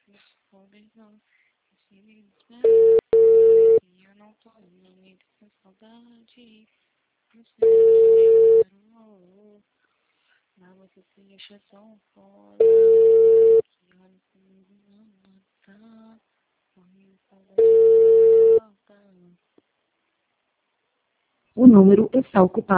Eu não tô indo com saudade. Não sei, mas você se deixa tão foda. Que olha comigo não mata. Morrendo de saudade de volta. O número está ocupado.